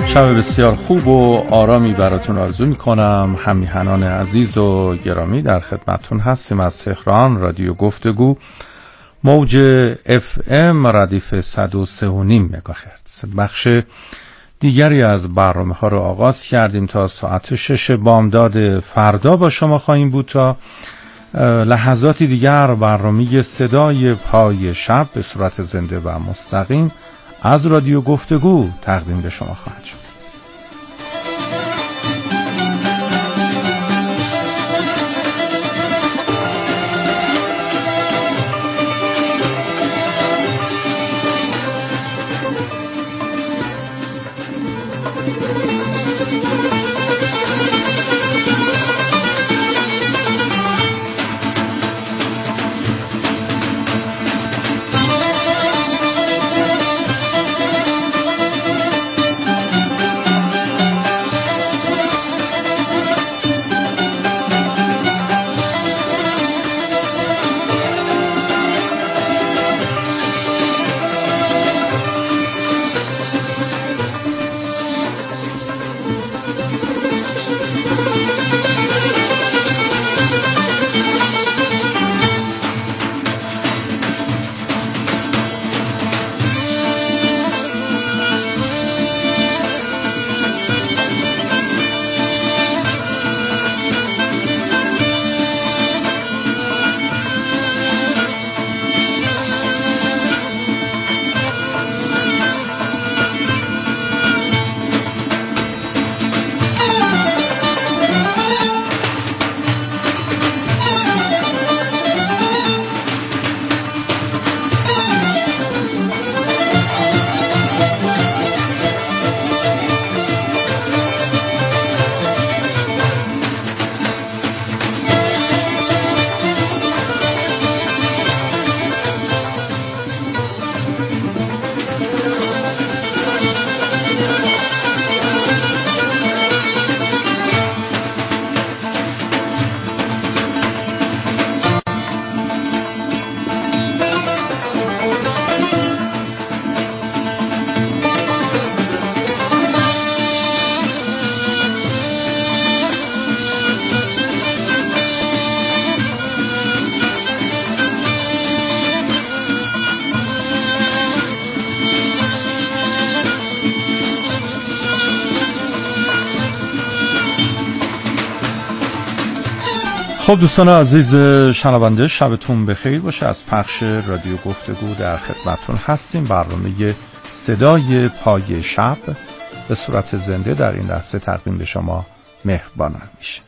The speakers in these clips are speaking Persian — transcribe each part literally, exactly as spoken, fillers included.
شب بسیار خوب و آرامی براتون آرزو میکنم. همیهنان عزیز و گرامی، در خدمتون هستیم از تهران. رادیو گفتگو موج اف ام ردیف صد و سه و نیم مگاهرتز. بخش دیگری از برنامه ها رو آغاز کردیم. تا ساعت شش بامداد فردا با شما خواهیم بود تا لحظاتی دیگر برنامه صدای پای شب به صورت زنده و مستقیم از رادیو گفتگو تقدیم به شما خواهد شد. خب دوستان عزیز شنونده، شبتون بخیر باشه. از پخش رادیو گفتگو در خدمتون هستیم. برنامه صدای پای شب به صورت زنده در این لحظه تقدیم به شما مهربانان میشه.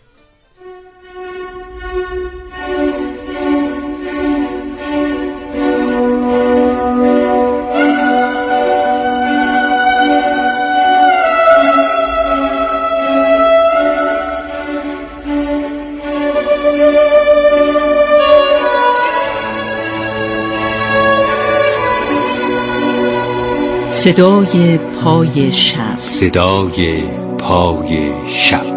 صدای پای شب. صدای پای شب.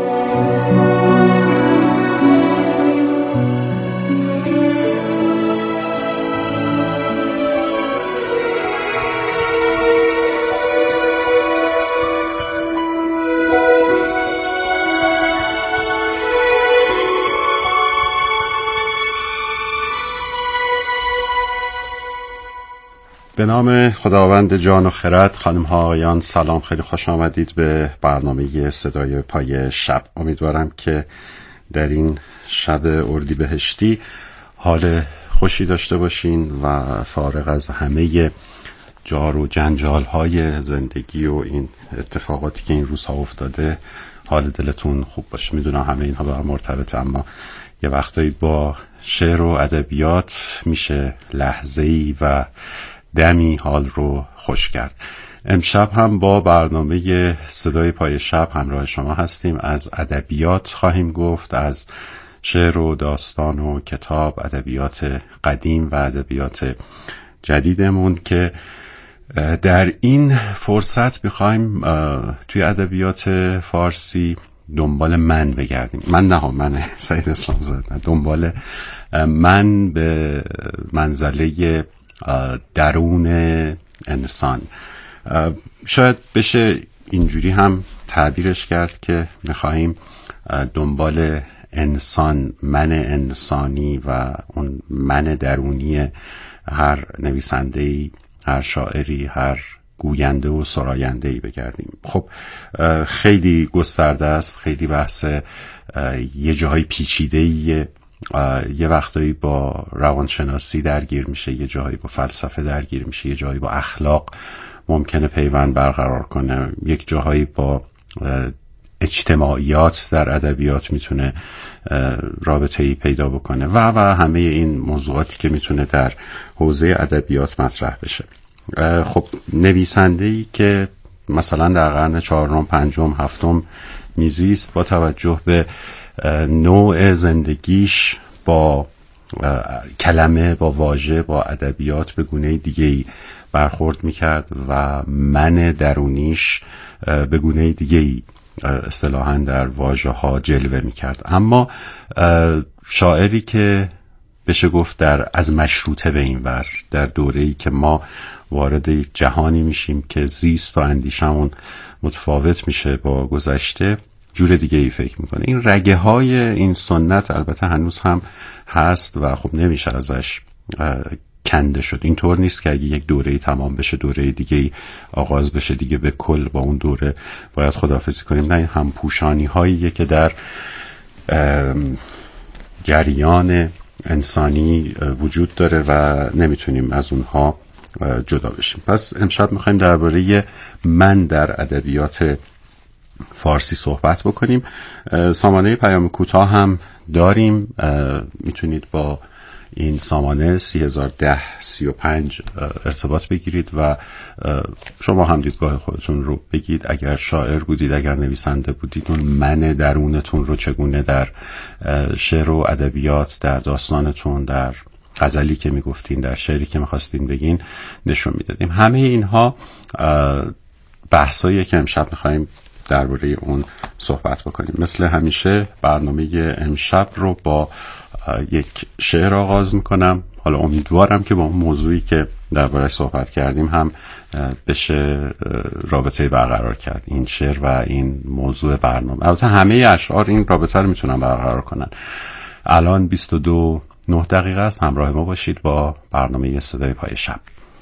به نام خداوند جان و خرد. خانم ها آقایان سلام، خیلی خوش آمدید به برنامه صدای پای شب. امیدوارم که در این شب اردیبهشتی حال خوشی داشته باشین و فارغ از همه جار و جنجال های زندگی و این اتفاقاتی که این روزها افتاده حال دلتون خوب باشه. میدونم همه اینها با هم مرتبطه، اما یه وقتایی با شعر و ادبیات میشه لحظه‌ای و دمی حال رو خوش کرد. امشب هم با برنامه صدای پای شب همراه شما هستیم. از ادبیات خواهیم گفت، از شعر و داستان و کتاب، ادبیات قدیم و ادبیات جدیدمون که در این فرصت میخوایم توی ادبیات فارسی دنبال من بگردیم. من نه ها من سعید اسلام زاده، دنبال من به منزله درون انسان. شاید بشه اینجوری هم تعبیرش کرد که میخواهیم دنبال انسان، من انسانی و اون من درونی هر نویسنده‌ای، هر شاعری، هر گوینده و سراینده‌ای بگردیم. خب خیلی گسترده است، خیلی بحث یه جاهای پیچیده‌ایه، یه وقتایی با روانشناسی درگیر میشه، یه جایی با فلسفه درگیر میشه، یه جایی با اخلاق ممکنه پیوند برقرار کنه، یک جاهایی با اجتماعیات در ادبیات میتونه رابطه‌ای پیدا بکنه و و همه این موضوعاتی که میتونه در حوزه ادبیات مطرح بشه. خب نویسنده‌ای که مثلا در قرن چهارم، پنجم، هفتم میزیست، با توجه به نوع زندگیش با کلمه، با واژه، با ادبیات به گونه دیگه‌ای برخورد میکرد و من درونیش به گونه دیگه‌ای اصطلاحاً در واژه ها جلوه میکرد. اما شاعری که بشه گفت در از مشروطه به این ور، در دوره‌ای که ما وارد جهانی میشیم که زیست و اندیشمون متفاوت میشه با گذشته، جور دیگه ای فکر میکنه. این رگه های این سنت البته هنوز هم هست و خب نمیشه ازش کنده شد. این طور نیست که اگه یک دوره تمام بشه دوره دیگه آغاز بشه دیگه به کل با اون دوره باید خداحافظی کنیم. نه، این هم پوشانی هاییه که در جریان انسانی وجود داره و نمیتونیم از اونها جدا بشیم. پس امشب میخوایم درباره من در ادبیات فارسی صحبت بکنیم. سامانه پیام کوتاه هم داریم، میتونید با این سامانه سی هزار ده سی و پنج ارتباط بگیرید و شما هم دیدگاه خودتون رو بگید. اگر شاعر بودید، اگر نویسنده بودید، اون من درونتون رو چگونه در شعر و ادبیات، در داستانتون، در غزلی که میگفتین، در شعری که میخواستین بگین نشون میدادیم. همه اینها بحثایی که امشب میخوایم درباره اون صحبت بکنیم. مثل همیشه برنامه امشب رو با یک شعر آغاز میکنم. حالا امیدوارم که با اون موضوعی که درباره‌اش صحبت کردیم هم بشه رابطه برقرار کرد، این شعر و این موضوع برنامه. البته همه اشعار این رابطه رو میتونن برقرار کنن. الان بیست و دو نه دقیقه است. همراه ما باشید با برنامه صدای پای شب.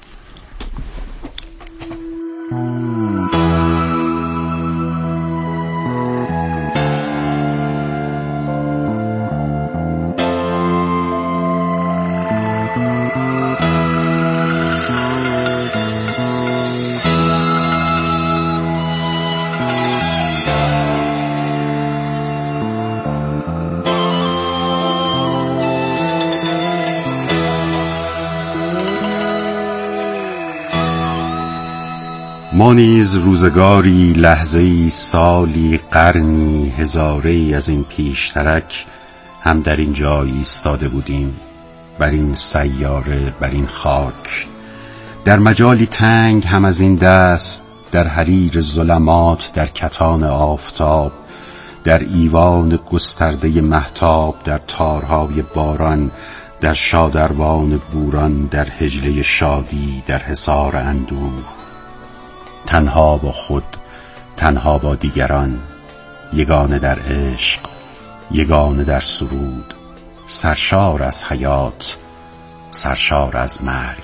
ما نیز روزگاری، لحظه‌ای، سالی، قرنی، هزاره‌ای از این پیشترک هم در این جای ایستاده بودیم، بر این سیاره، بر این خاک، در مجالی تنگ هم از این دست، در حریر ظلمات، در کتان آفتاب، در ایوان گسترده مهتاب، در تارهای باران، در شادروان بوران، در حجله شادی، در حصار اندوه، تنها با خود، تنها با دیگران، یگانه در عشق، یگانه در سرود، سرشار از حیات، سرشار از مرگ.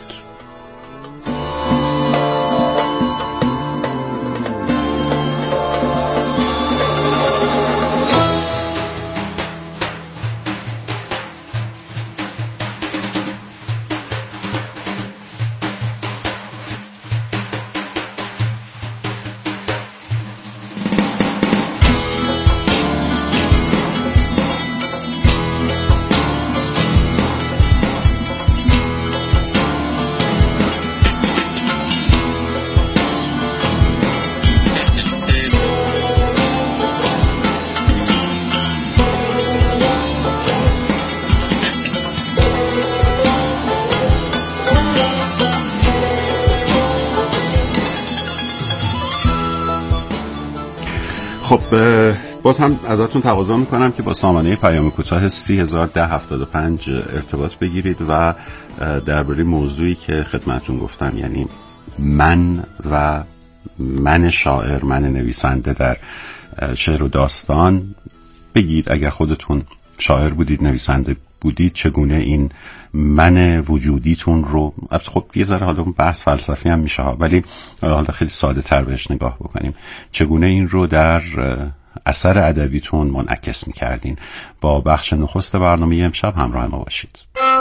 خب باز هم ازتون تقاضا میکنم که با سامانه پیام کوتاه سی هزار ده هفتاد و پنج ارتباط بگیرید و درباره موضوعی که خدمتتون گفتم، یعنی من و من شاعر، من نویسنده در شعر و داستان بگید اگر خودتون شاعر بودید، نویسنده بودید، چگونه این من وجودیتون رو، خب یه ذره حالا بحث فلسفی هم میشه ها، ولی حالا خیلی ساده تر بهش نگاه بکنیم، چگونه این رو در اثر ادبیتون منعکس میکردین. با بخش نخست برنامه امشب همراه ما باشید.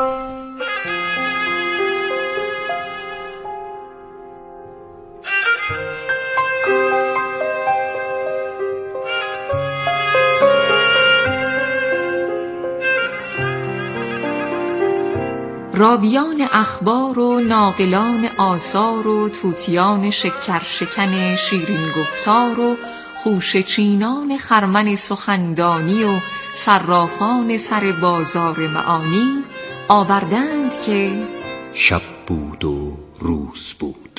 راویان اخبار و ناقلان آثار و طوطیان شکر شکن شیرین گفتار و خوشه چینان خرمن سخندانی و صرافان سر بازار معانی آوردند که شب بود و روز بود،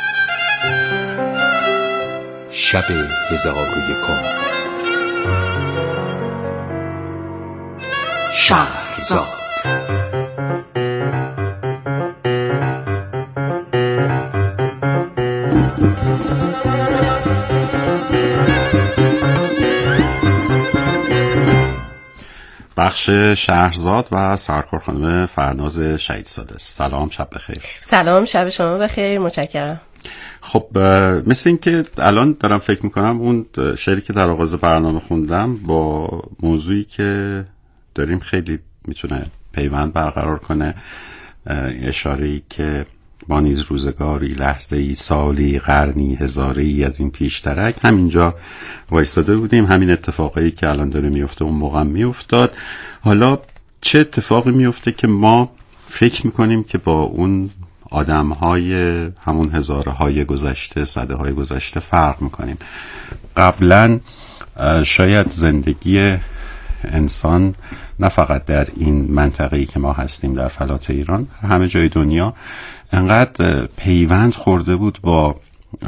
شب هزار و یکم، شهرزاد. بخش شهرزاد و سرکار خانم فرناز شهیدزاده. سلام، شب بخیر. سلام، شب شما بخیر، متشکرم. خب مثل این که الان دارم فکر میکنم اون شعری که در آغاز برنامه خوندم با موضوعی که داریم خیلی میتونه پیوند برقرار کنه. اشاره‌ای که با نیز روزگاری، لحظه‌ای، سالی، قرنی، هزاره‌ای از این پیشترک همینجا وایستاده بودیم. همین اتفاقایی که الان داره میفته اون موقع میافتاد. حالا چه اتفاقی میفته که ما فکر میکنیم که با اون آدم‌های همون هزاره‌های گذشته، صده‌های گذشته فرق میکنیم؟ قبلا شاید زندگی انسان نه فقط در این منطقه‌ای که ما هستیم در فلات ایران، همه جای دنیا انقدر پیوند خورده بود با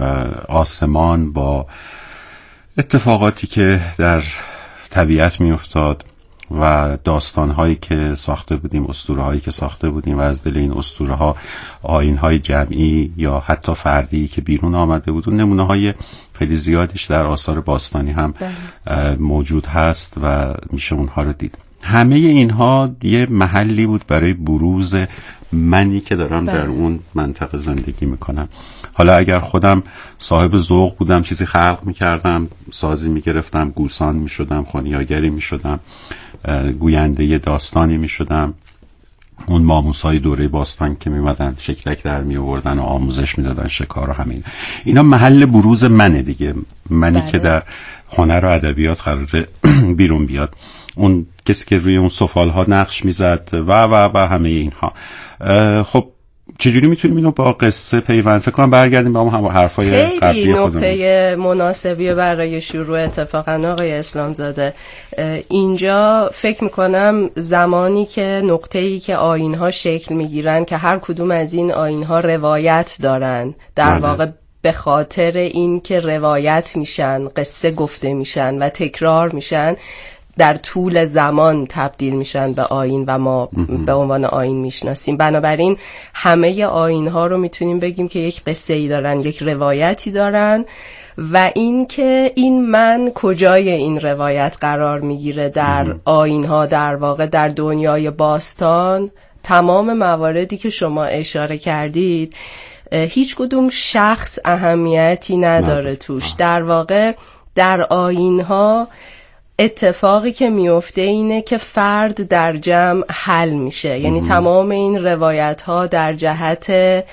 آسمان، با اتفاقاتی که در طبیعت می افتاد و داستان‌هایی که ساخته بودیم، اسطوره‌هایی که ساخته بودیم و از دل این اسطوره‌ها آیین‌های جمعی یا حتی فردی که بیرون آمده بود. و نمونه‌های خیلی زیادیش در آثار باستانی هم موجود هست و میشه اونها رو دید. همه اینها یه محلی بود برای بروز منی که دارم بله. در اون منطقه زندگی میکنم. حالا اگر خودم صاحب ذوق بودم، چیزی خلق میکردم، سازی میگرفتم، گوسان میشدم، خونیاگری میشدم، گوینده داستانی میشدم، اون ماموسای دوره باستان که میمدن شکلک در میآوردن و آموزش میدادن شکار و همین اینا محل بروز منه دیگه. منی بله. که در هنر و ادبیات قراره بیرون بیاد، اون کسی که روی اون سفال ها نقش میزد و و و همه اینها. خب چجوری میتونیم اینو با قصه پیوند؟ فکر کنم برگردیم به هم حرفای قبلی خودمون. خیلی نکته مناسبی برای شروع اتفاقا آقای اسلامزاده. اینجا فکر میکنم زمانی که نقطه‌ای که آیین‌ها شکل میگیرن که هر کدوم از این آیین‌ها روایت دارن، در بله. واقع به خاطر این که روایت میشن، قصه گفته میشن و تکرار میشن، در طول زمان تبدیل میشن به آیین و ما به عنوان آیین میشناسیم. بنابراین همه آیین ها رو میتونیم بگیم که یک قصه ای دارن، یک روایتی دارن و این که این من کجای این روایت قرار میگیره در آیین ها، در واقع در دنیای باستان. تمام مواردی که شما اشاره کردید هیچ کدوم شخص اهمیتی نداره توش. در واقع در آیین ها اتفاقی که میفته اینه که فرد در جمع حل میشه. یعنی تمام این روایت ها در جهت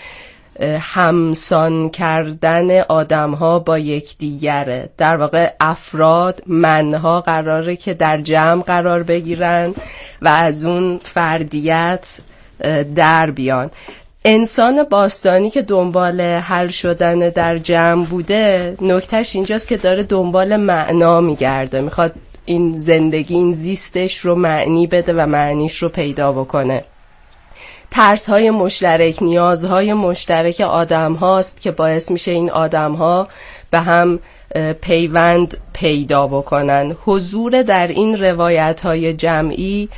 همسان کردن آدم ها با یکدیگره. در واقع افراد، منها قراره که در جمع قرار بگیرن و از اون فردیت در بیان. انسان باستانی که دنبال حل شدن در جمع بوده، نکتهش اینجاست که داره دنبال معنا میگرده، میخواد این زندگی، این زیستش رو معنی بده و معنیش رو پیدا بکنه. ترس‌های مشترک، نیازهای مشترک آدم هاست که باعث میشه این آدم ها به هم پیوند پیدا بکنن. حضور در این روایت های جمعی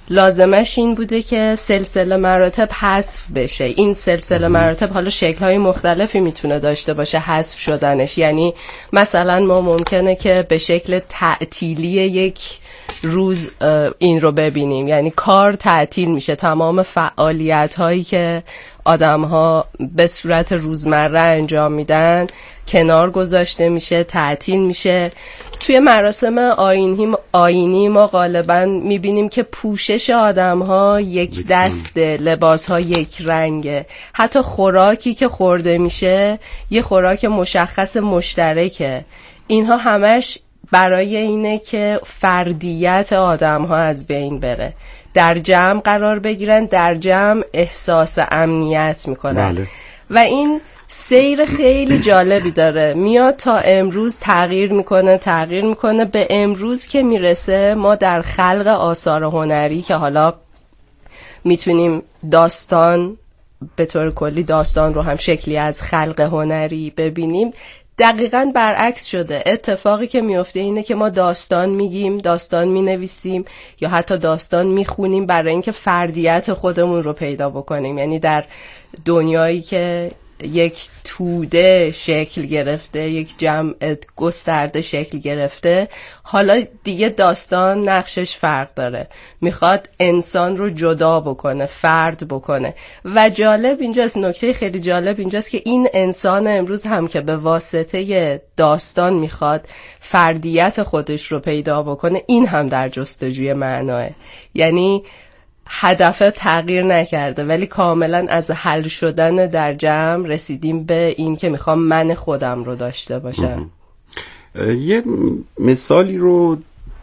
لازمش این بوده که سلسله مراتب حذف بشه. این سلسله مراتب حالا شکل‌های مختلفی میتونه داشته باشه حذف شدنش، یعنی مثلا ما ممکنه که به شکل تعطیلی یک روز این رو ببینیم، یعنی کار تعطیل میشه، تمام فعالیت هایی که آدم ها به صورت روزمره انجام میدن کنار گذاشته میشه، تعطیل میشه. توی مراسم آیینی آیینی ما غالبا میبینیم که پوشش آدم ها یک دسته، لباس ها یک رنگه، حتی خوراکی که خورده میشه یه خوراک مشخص مشترکه. اینها همش برای اینه که فردیت آدم ها از بین بره، در جمع قرار بگیرن، در جمع احساس امنیت میکنن. بله. و این سیر خیلی جالبی داره، میاد تا امروز تغییر میکنه تغییر میکنه به امروز که میرسه ما در خلق آثار هنری که حالا میتونیم داستان به طور کلی داستان رو هم شکلی از خلق هنری ببینیم، دقیقاً برعکس شده. اتفاقی که میفته اینه که ما داستان میگیم، داستان مینویسیم یا حتی داستان میخونیم برای اینکه فردیت خودمون رو پیدا بکنیم. یعنی در دنیایی که یک توده شکل گرفته، یک جمع گسترده شکل گرفته، حالا دیگه داستان نقشش فرق داره، میخواد انسان رو جدا بکنه، فرد بکنه. و جالب اینجاست، نکته خیلی جالب اینجاست که این انسان امروز هم که به واسطه داستان میخواد فردیت خودش رو پیدا بکنه، این هم در جستجوی معناه. یعنی هدف تغییر نکرده ولی کاملا از حل شدن در جمع رسیدیم به این که میخوام من خودم رو داشته باشم. یه مثالی رو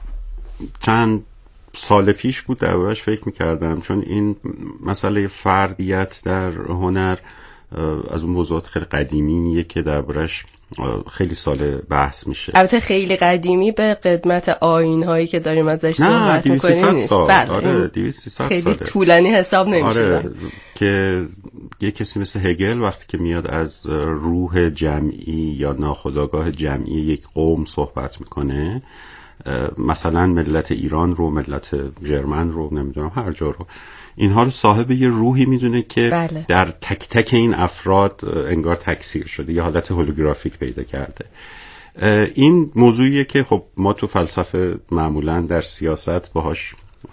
چند سال پیش بود دربارش فکر میکردم، چون این مسئله فردیت در هنر از اون موضوعات خیلی قدیمیه که دربارش خیلی سال بحث میشه. البته خیلی قدیمی به قدمت آیین‌هایی که داریم ازش صحبت می‌کنیم نیست. بله. آره دویست سال خیلی ساله. طولانی حساب نمیشه. آره که یه کسی مثل هگل وقتی که میاد از روح جمعی یا ناخودآگاه جمعی یک قوم صحبت میکنه، مثلا ملت ایران رو، ملت ژرمن رو، نمیدونم هر جا رو، اینها رو صاحب یه روحی میدونه که بله. در تک تک این افراد انگار تکثیر شده، یه حالت هولوگرافیک پیدا کرده. این موضوعیه که خب ما تو فلسفه معمولا در سیاست باهاش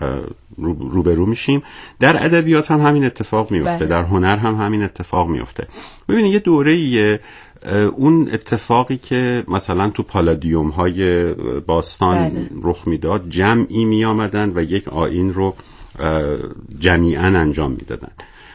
روبرو میشیم، در ادبیات هم همین اتفاق میفته، بله. در هنر هم همین اتفاق میفته. ببینید یه دوره‌ایه اون اتفاقی که مثلا تو پالادیوم های باستان بله. رخ میداد، جمعی می آمدن و یک آیین رو جمیعاً انجام میدادن.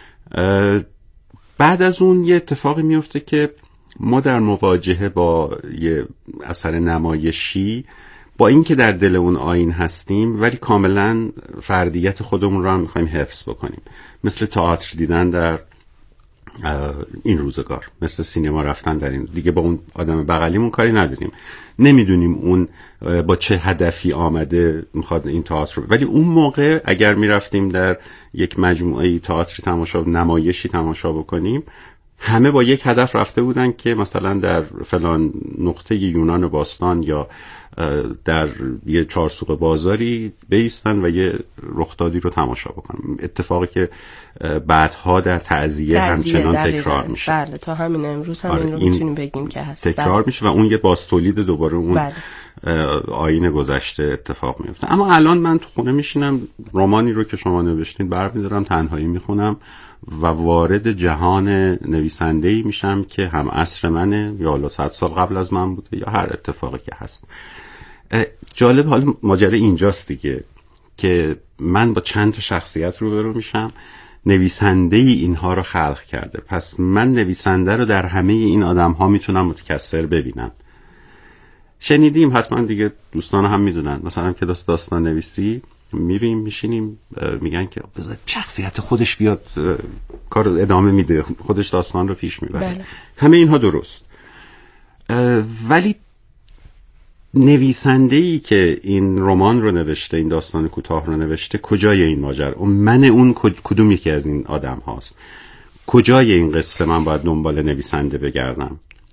بعد از اون یه اتفاقی میفته که ما در مواجهه با یه اثر نمایشی، با این که در دل اون آیین هستیم ولی کاملا فردیت خودمون رو هم میخوایم حفظ بکنیم، مثل تئاتر دیدن در این روزگار، مثل سینما رفتن در این، دیگه با اون آدم بغلیمون کاری نداریم، نمیدونیم اون با چه هدفی آمده میخواد این تئاتر رو، ولی اون موقع اگر میرفتیم در یک مجموعه تئاتری تماشا، نمایشی تماشا بکنیم، همه با یک هدف رفته بودن که مثلا در فلان نقطه یونان باستان یا در یه چارسوق بازاری بیستن و یه رخدادی رو تماشا بکنن، اتفاقی که بعدها در تعزیه همچنان تکرار میشه. بله تا همین امروز هم آره این رو میتونیم بگیم که هست، تکرار بله. میشه و اون یه بازتولید دوباره اون بله. آیین گذشته اتفاق میفته. اما الان من تو خونه میشینم، رمانی رو که شما نوشتین برمی‌دارم، تنهایی میخونم و وارد جهان نویسنده‌ای میشم که هم عصر منه یا حالا صد سال قبل از من بوده یا هر اتفاقی که هست. جالب حال ماجرا اینجاست دیگه که من با چند تا شخصیت روبرو میشم، نویسنده ای اینها رو خلق کرده، پس من نویسنده رو در همه این آدم ها میتونم متکثر ببینم. شنیدیم حتما دیگه، دوستان هم میدونن، مثلا که داست داستان نویسی میریم میشینیم میگن که بذار شخصیت خودش بیاد کار رو ادامه میده، خودش داستان رو پیش میبره. بله. همه اینها درست، ولی نویسنده‌ای که این رمان رو نوشته، این داستان کوتاه رو نوشته، کجای این ماجرا؟ اون من اون کدوم یکی از این آدم هاست؟ کجای این قصه من باید دنبال نویسنده بگردم؟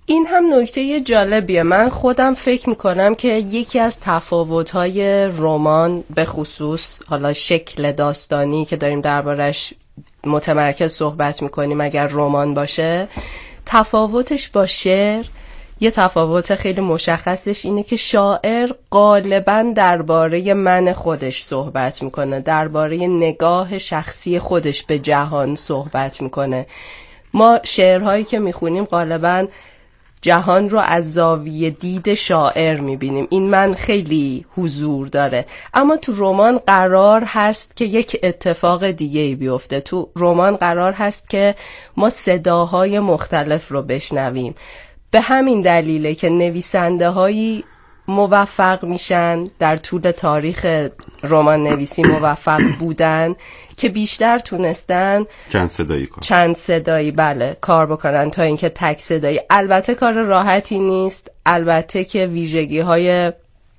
این هم نکته جالبیه. من خودم فکر میکنم که یکی از تفاوت‌های رمان به خصوص حالا شکل داستانی که داریم دربارش متمرکز صحبت میکنیم اگر رمان باشه، تفاوتش با شعر یه تفاوت خیلی مشخصش اینه که شاعر غالباً درباره من خودش صحبت میکنه، درباره نگاه شخصی خودش به جهان صحبت میکنه. ما شعرهایی که میخونیم غالباً جهان رو از زاویه دید شاعر میبینیم، این من خیلی حضور داره. اما تو رمان قرار هست که یک اتفاق دیگه‌ای بیفته. تو رمان قرار هست که ما صداهای مختلف رو بشنویم. به همین دلیله که نویسنده هایی موفق میشن، در طول تاریخ رمان نویسی موفق بودن که بیشتر تونستن چند صدایی کار چند صدایی بله کار بکنن تا اینکه تک صدایی. البته کار راحتی نیست، البته که ویژگی های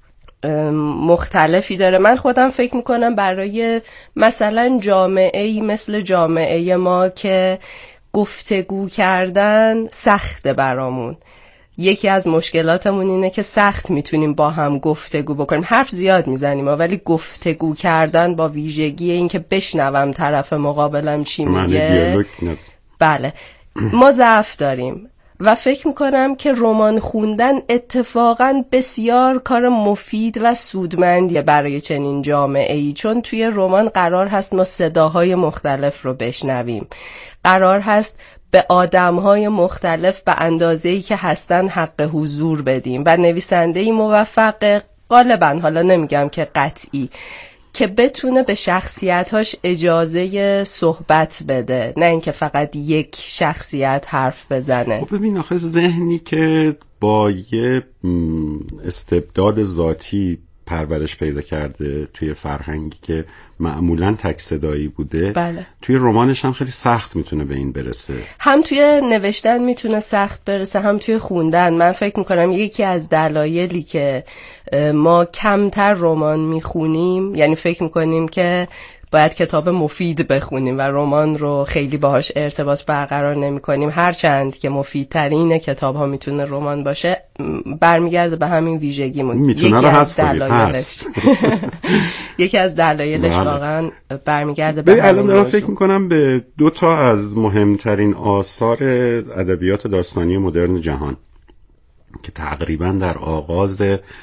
مختلفی داره. من خودم فکر میکنم برای مثلا جامعه‌ای مثل جامعه ما که گفتگو کردن سخته برامون، یکی از مشکلاتمون اینه که سخت میتونیم با هم گفتگو بکنیم. حرف زیاد میزنیم ولی گفتگو کردن با ویژگی این که بشنوم طرف مقابلم چی میگه، بله ما ضعف داریم. و فکر میکنم که رمان خوندن اتفاقا بسیار کار مفید و سودمندیه برای چنین جامعه‌ای، چون توی رمان قرار هست ما صداهای مختلف رو بشنویم، قرار هست به آدمهای مختلف به اندازه‌ای که هستن حق حضور بدیم و نویسنده‌ای موفق غالبا، حالا نمیگم که قطعی، که بتونه به شخصیتاش اجازه صحبت بده، نه اینکه فقط یک شخصیت حرف بزنه. خب ببین آخه ذهنی که با یه استبداد ذاتی پرورش پیدا کرده توی فرهنگی که معمولاً تک صدایی بوده، بله. توی رمانش هم خیلی سخت میتونه به این برسه، هم توی نوشتن میتونه سخت برسه، هم توی خوندن. من فکر میکنم یکی از دلایلی که ما کمتر رمان میخونیم، یعنی فکر میکنیم که باید کتاب مفید بخونیم و رمان رو خیلی باهاش ارتباط برقرار نمی کنیم، هرچند که مفیدترین کتاب ها میتونه رمان باشه، برمیگرده به همین ویژگیمون. میتونه رو هست هست یکی از دلایلش واقعا برمیگرده به همین. الان دارم فکر میکنم به دو تا از مهمترین آثار ادبیات داستانی مدرن جهان که تقریبا در آغاز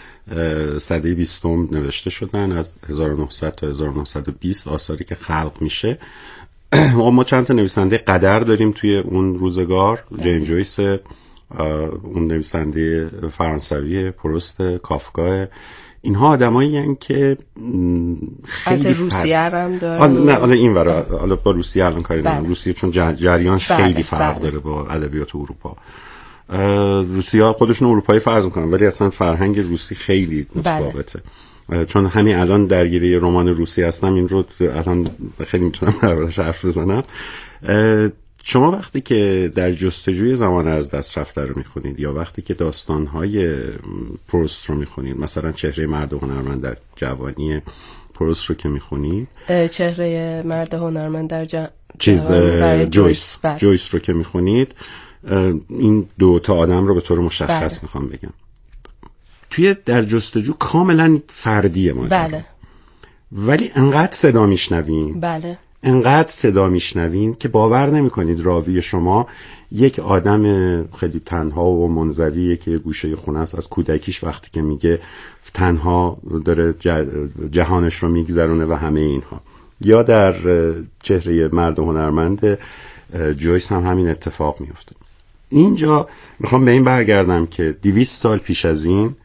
سده بیستم نوشته شدن، از هزار و نهصد تا هزار و نهصد و بیست آثاری که خلق میشه. ما چند تا نویسنده قدر داریم توی اون روزگار، جیم جویس، اون نویسنده فرانسوی، پروست، کافکا، اینها آدمایی هستند که خیلی روسیه هم داره. نه حالا این ورا، حالا با روسیه الان کاری ندارم، روسیه چون جریانش بله. خیلی فرق بله. داره با ادبیات اروپا. روسیه خودشون اروپایی فرض میکنن ولی اصلا فرهنگ روسی خیلی متفاوته. بله. چون همین الان درگیری رمان روسی هستم، این رو الان خیلی میتونم دربارش حرف بزنم. شما وقتی که در جستجوی زمان از دست رفته رو میخونید یا وقتی که داستانهای پروست رو میخونید، مثلا چهره مرد هنرمند در جوانی پروست رو که میخونید، چهره مرد هنرمند در جوانی چیز جویس بله. جویس رو که میخونید، این دو تا آدم رو به طور مشخص بله. میخوام بگم توی در جستجو کاملا فردیه ما بله. ولی انقدر صدا میشنویم بله. انقدر صدا میشنوین که باور نمیکنید راوی شما یک آدم خیلی تنها و منزویه که گوشه خونه است از کودکیش، وقتی که میگه تنها داره جهانش رو میگذرونه و همه اینها. یا در چهره مرد هنرمند جویس هم همین اتفاق میفته. اینجا میخوام به این برگردم که دویست سال پیش از این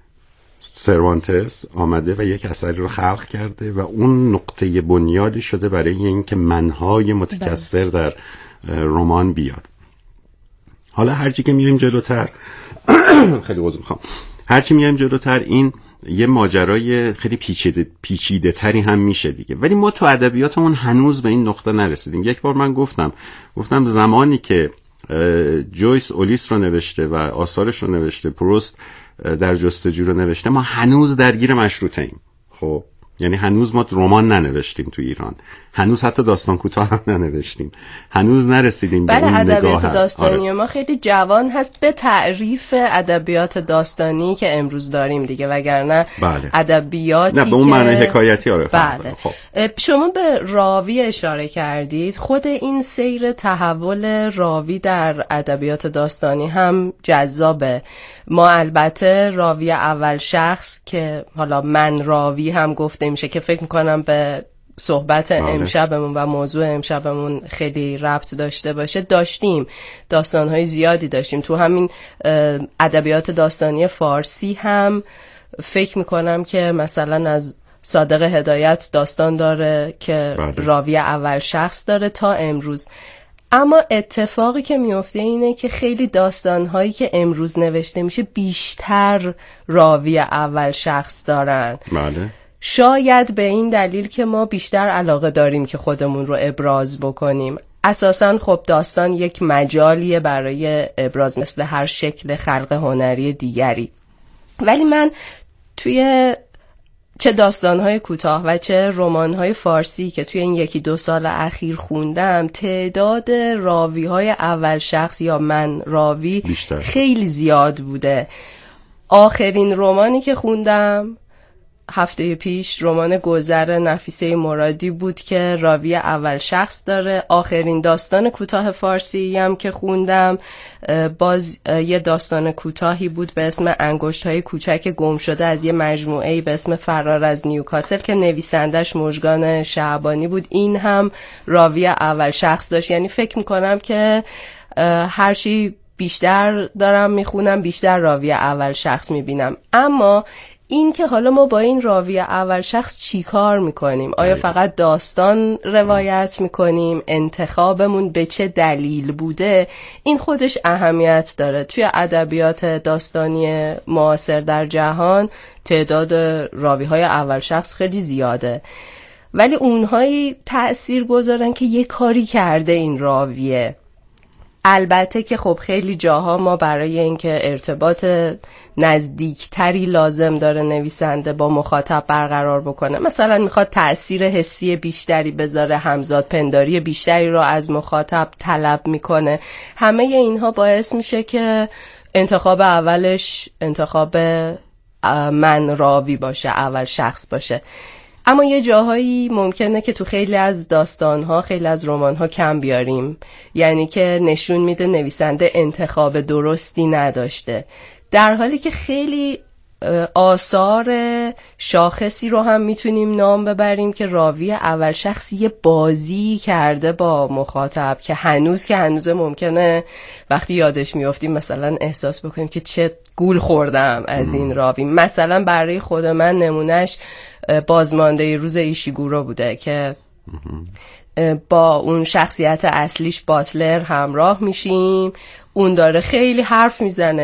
سروانتس آمده و یک اثری رو خلق کرده و اون نقطه بنیادی شده برای اینکه منهای متکثر در رمان بیاد. حالا هرچی که میایم جلوتر خیلی عذر میخوام هرچی میایم جلوتر این یه ماجرای خیلی پیچیده پیچیده تری هم میشه دیگه، ولی ما تو ادبیاتمون هنوز به این نقطه نرسیدیم. یک بار من گفتم گفتم زمانی که جویس اولیس رو نوشته و آثارش رو نوشته، پروست در جستجو رو نوشته، ما هنوز درگیر مشروطه ایم. خب یعنی هنوز ما رمان ننوشتیم تو ایران، هنوز حتی داستان کوتاه هم ننوشتیم، هنوز نرسیدیم به اون نگاه. بله، ادبیات داستانی آره. ما خیلی جوان هست به تعریف ادبیات داستانی که امروز داریم دیگه، وگرنه بله. ادبیاتی نه به اون که... معنی حکایتی آره. بله. خب. شما به راوی اشاره کردید، خود این سیر تحول راوی در ادبیات داستانی هم جذابه. ما البته راوی اول شخص که حالا من راوی هم گفته میشه که فکر میکنم به صحبت ماله. امشبمون و موضوع امشبمون خیلی ربط داشته باشه، داشتیم داستانهای زیادی داشتیم تو همین ادبیات داستانی فارسی هم. فکر میکنم که مثلا از صادق هدایت داستان داره که بله. راوی اول شخص داره تا امروز. اما اتفاقی که میفته اینه که خیلی داستانهایی که امروز نوشته میشه بیشتر راوی اول شخص دارن. بله. شاید به این دلیل که ما بیشتر علاقه داریم که خودمون رو ابراز بکنیم. اساساً خب داستان یک مجالیه برای ابراز مثل هر شکل خلق هنری دیگری، ولی من توی چه داستان‌های کوتاه و چه رمان‌های فارسی که توی این یکی دو سال اخیر خوندم، تعداد راوی‌های اول شخص یا من راوی بیشتر خیلی زیاد بوده. آخرین رمانی که خوندم هفته پیش رمان گذر نفیسه مرادی بود که راوی اول شخص داره. آخرین داستان کوتاه فارسی هم که خوندم باز یه داستان کوتاهی بود به اسم انگشت‌های کوچک گم شده از یه مجموعه‌ای به اسم فرار از نیوکاسل که نویسندش مژگان شعبانی بود. این هم راوی اول شخص داشت. یعنی فکر میکنم که هرچی بیشتر دارم میخونم بیشتر راوی اول شخص میبینم. اما این که حالا ما با این راوی اول شخص چی کار میکنیم؟ آیا فقط داستان روایت میکنیم؟ انتخابمون به چه دلیل بوده؟ این خودش اهمیت داره. توی ادبیات داستانی معاصر در جهان تعداد راوی‌های اول شخص خیلی زیاده، ولی اونهایی تأثیر گذارن که یه کاری کرده این راویه. البته که خب خیلی جاها ما برای اینکه ارتباط نزدیکتری لازم داره نویسنده با مخاطب برقرار بکنه، مثلا میخواد تأثیر حسی بیشتری بذاره، همزاد پنداری بیشتری رو از مخاطب طلب میکنه، همه اینها باعث میشه که انتخاب اولش انتخاب من راوی باشه، اول شخص باشه. اما یه جاهایی ممکنه که تو خیلی از داستانها، خیلی از رمانها کم بیاریم، یعنی که نشون میده نویسنده انتخاب درستی نداشته، در حالی که خیلی آثار شاخصی رو هم میتونیم نام ببریم که راوی اول شخص یه بازی کرده با مخاطب که هنوز که هنوز ممکنه وقتی یادش میافتیم مثلا احساس بکنیم که چه گول خوردم از این راوی. مثلا برای خود من نمونهش بازمانده روز ایشیگورو بوده که با اون شخصیت اصلیش باتلر همراه میشیم، اون داره خیلی حرف میزنه،